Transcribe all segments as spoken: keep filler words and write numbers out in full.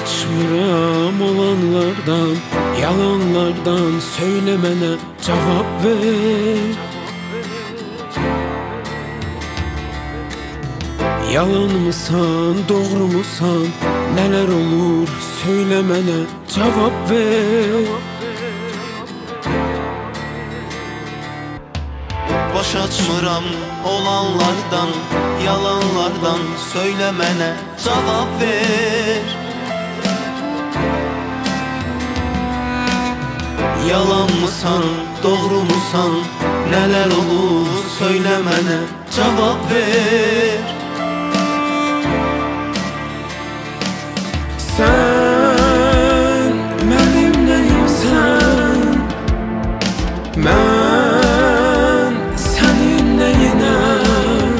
açmıram olanlardan, yalanlardan. Söylemene cevap ver. Yalan mısan, doğru musan? Neler olur söylemene cevap ver. Baş açmıram olanlardan, yalanlardan. Söylemene cevap ver. Yalan mısan, doğru musan? Neler olur söylemene cevap ver. Sen benim neyimsen, ben senin neyinem.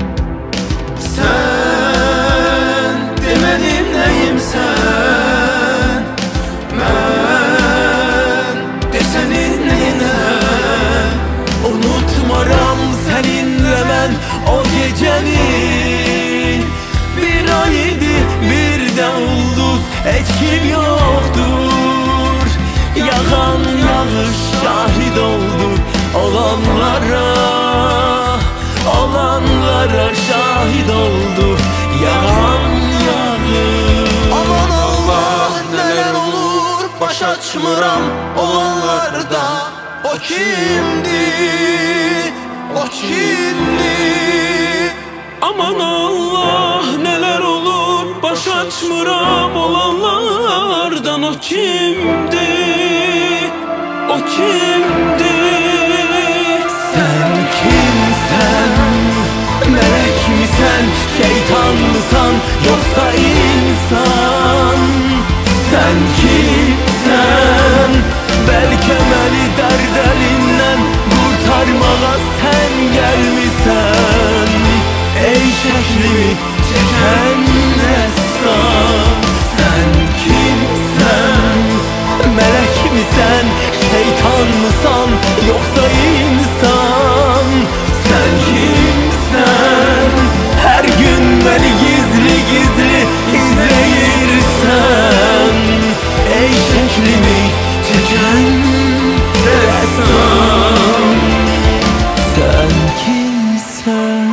Sen de benim neyimsen, ben de senin neyinem. Unutmaram seninle ben o geceni. Bir aydı bir de ulduz, hiç kim yoktur. Yağan yağış şahit oldu olanlara, olanlara şahit oldu yağan yağış. Aman Allah, neler olur baş açmıram olanlarda. O kimdi, o kimdi? Aman Allah, neler olur baş açmıram olanlardan. O kimdi, o kimdi? Sen kimsen, melek misin, şeytan mısan, yoksa insan? Sen kimsen, belki beni derd elinden kurtarmağa sen gelmişsen. Ey şeklimi çeken ressam, sen kimsen? Melek misin, şeytan mısan, yoksa insan? Sen kimsen? Her gün beni gizli gizli izleyirsen. Ey şeklimi çeken ressam, sen kimsen?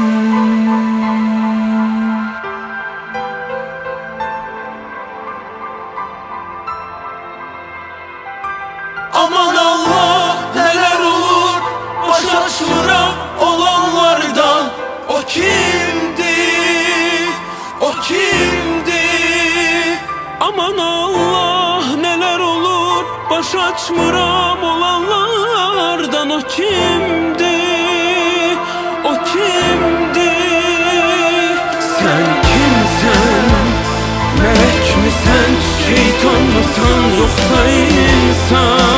Aman Allah, neler olur baş açmıram olanlardan. O kimdi, o kimdi? Aman Allah, neler olur baş açmıram olanlardan. O kimdi, o kimdi? Sen kimsen, melek misin, şeytan mısın, yoksa insan?